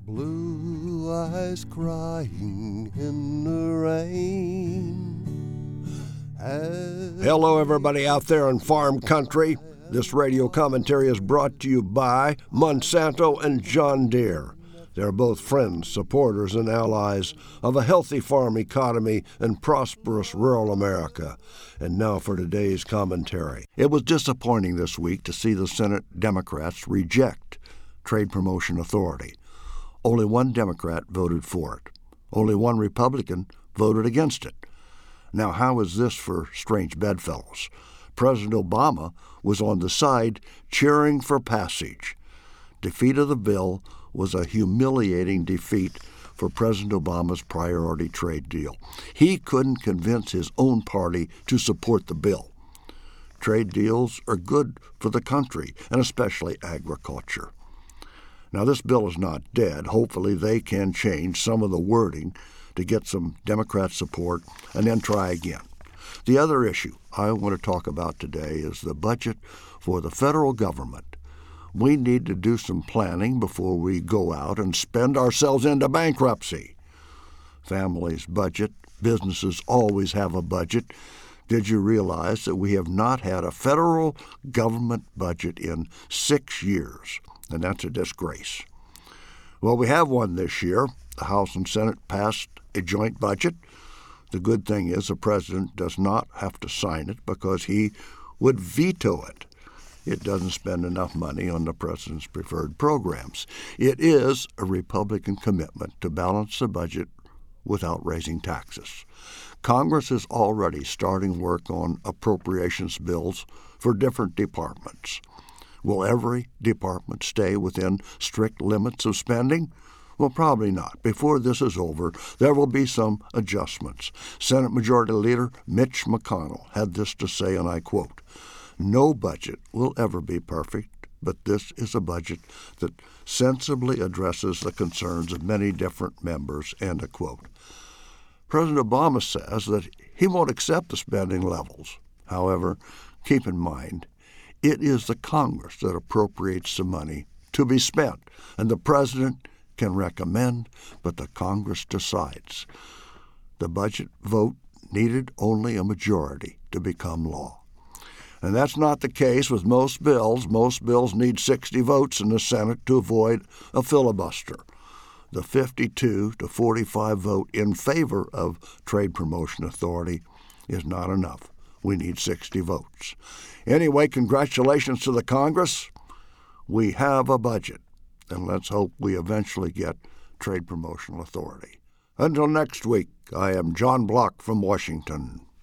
Blue eyes crying in the rain. Hello, everybody out there in farm country. This radio commentary is brought to you by Monsanto and John Deere. They're both friends, supporters, and allies of a healthy farm economy and prosperous rural America. And now for today's commentary. It was disappointing this week to see the Senate Democrats reject Trade Promotion Authority. Only one Democrat voted for it. Only one Republican voted against it. Now, how is this for strange bedfellows? President Obama was on the side cheering for passage. Defeat of the bill was a humiliating defeat for President Obama's priority trade deal. He couldn't convince his own party to support the bill. Trade deals are good for the country, and especially agriculture. Now, this bill is not dead. Hopefully they can change some of the wording to get some Democrat support and then try again. The other issue I want to talk about today is the budget for the federal government. We need to do some planning before we go out and spend ourselves into bankruptcy. Families budget. Businesses always have a budget. Did you realize that we have not had a federal government budget in 6 years? And that's a disgrace. Well, we have one this year. The House and Senate passed a joint budget. The good thing is the president does not have to sign it because he would veto it. It doesn't spend enough money on the president's preferred programs. It is a Republican commitment to balance the budget without raising taxes. Congress is already starting work on appropriations bills for different departments. Will every department stay within strict limits of spending? Well, probably not. Before this is over, there will be some adjustments. Senate Majority Leader Mitch McConnell had this to say, and I quote, "No budget will ever be perfect, but this is a budget that sensibly addresses the concerns of many different members," end of quote. President Obama says that he won't accept the spending levels. However, keep in mind, it is the Congress that appropriates the money to be spent, and the president can recommend, but the Congress decides. The budget vote needed only a majority to become law. And that's not the case with most bills. Most bills need 60 votes in the Senate to avoid a filibuster. The 52 to 45 vote in favor of Trade Promotion Authority is not enough. We need 60 votes. Anyway, congratulations to the Congress. We have a budget, and let's hope we eventually get Trade Promotion Authority. Until next week, I am John Block from Washington.